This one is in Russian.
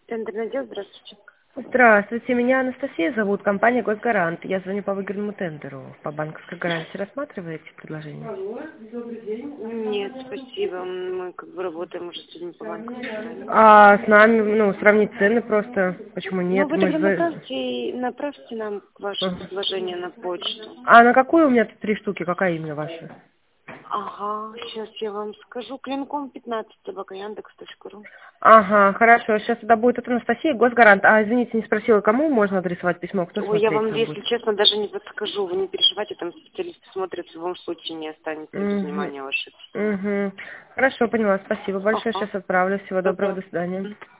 Тендерный отдел, здравствуйте. Здравствуйте, меня Анастасия зовут, компания «Госгарант». Я звоню по выгодному тендеру. По банковской гарантии рассматриваете предложение? Алло, добрый день. Нет, спасибо. Мы как бы работаем уже с людьми по банковской гарантии. А с нами, сравнить цены просто, почему Ну, нет? вы Мы тогда же... направьте нам ваше Ага. предложение на почту. А на какую у меня тут 3 штуки, какая именно ваша? Ага, сейчас я вам скажу. Клинком 15 собака Яндекс.ру. Ага, хорошо, сейчас это будет от Анастасии, «Госгарант». А, извините, не спросила, кому можно адресовать письмо, кто Ой, я смотреть вам, его если будет? честно, даже не подскажу. Вы не переживайте, там специалисты смотрят, в любом случае не останется без Угу. внимания ваше письмо. Угу. Хорошо, поняла, спасибо большое, Ага, сейчас отправлю. Всего доброго, да-да. до свидания.